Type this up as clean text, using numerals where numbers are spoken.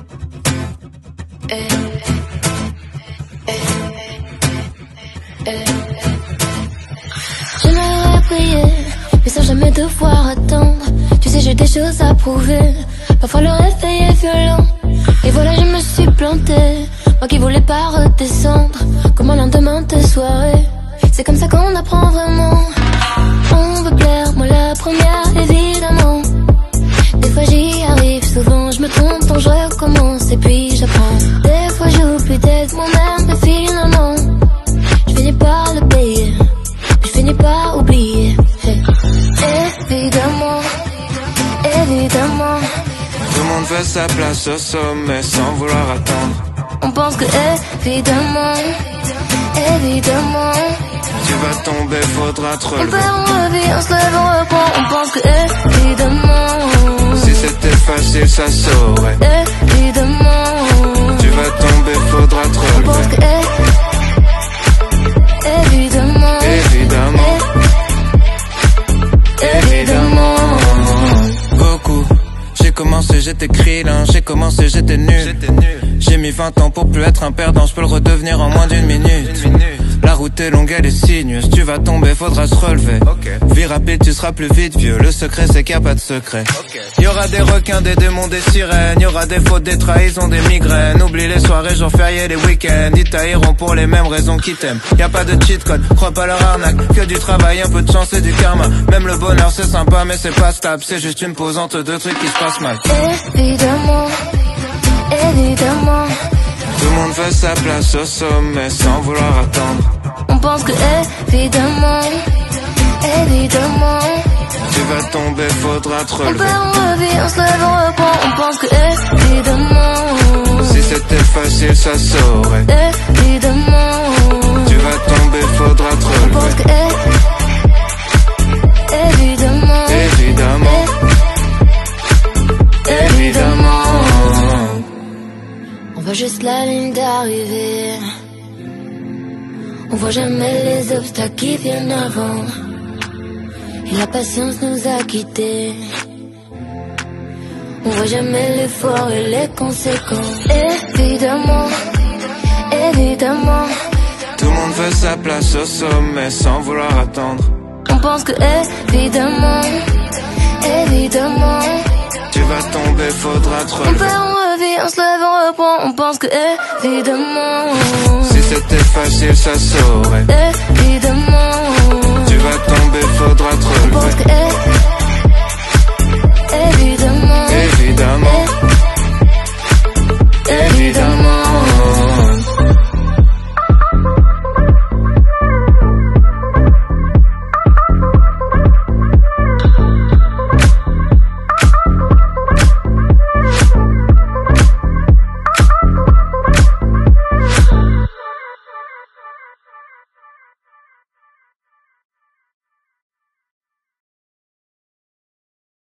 J'aimerais prier, mais sans jamais devoir attendre. Tu sais, j'ai des choses à prouver. Parfois le réveil est violent, et voilà je me suis plantée. Moi qui voulais pas redescendre, comme un lendemain de soirée. C'est comme ça qu'on apprend vraiment. On veut plaire, moi la première évidemment. Des fois j'y arrive, souvent je me trompe, donc je recommence et puis j'apprends. Des fois j'oublie d'être moi-même, et finalement je finis par le payer, puis je finis par oublier. Évidemment, évidemment, tout le monde veut sa place au sommet sans vouloir attendre. on pense que évidemment, évidemment, tu vas tomber, faudra te on relever. perd, on revit, on se lève, on reprend. On pense que évidemment, Si c'était facile, ça saurait. évidemment, Tu vas tomber, faudra te on pense relever. que évidemment, Évidemment, évidemment. Beaucoup. J'ai commencé, j'étais krillin. J'ai commencé, j'étais nul. J'ai mis 20 ans pour plus être un perdant. Je peux le redevenir en moins d'une minute. La route est longue, elle est sinueuse. Tu vas tomber, faudra se relever. Vie rapide, tu seras plus vite vieux. Le secret, c'est qu'il n'y a pas de secret. Y'aura des requins, des démons, des sirènes. Y'aura des fautes, des trahisons, des migraines. Oublie les soirées, jours fériés, les week-ends. Ils tailleront pour les mêmes raisons qu'ils t'aiment. Y a pas de cheat code, crois pas leur arnaque. Que du travail, un peu de chance et du karma. Même le bonheur, c'est sympa, mais c'est pas stable. C'est juste une pause entre deux trucs qui se passent mal. évidemment, évidemment, Tout le monde veut sa place au sommet sans vouloir attendre. on pense que évidemment, évidemment, Tu vas tomber, faudra te on relever. perd, on revit, on se lève, on reprend. On pense que évidemment, Si c'était facile, ça saurait. évidemment, Tu vas tomber, faudra te on pense relever. que évidemment, Évidemment, évidemment. on voit juste la ligne d'arrivée. On voit jamais les obstacles qui viennent avant. Et la patience nous a quittés. On voit jamais l'effort et les conséquences. Évidemment, évidemment, Tout le monde veut sa place au sommet sans vouloir attendre. on pense que évidemment, évidemment, Tu vas tomber, faudra te on relever. perd, on revit, on se lève, on reprend. On pense que évidemment, Si c'était facile, ça saurait. évidemment, Tu vas tomber, faudra te on pense relever. que évidemment, Évidemment,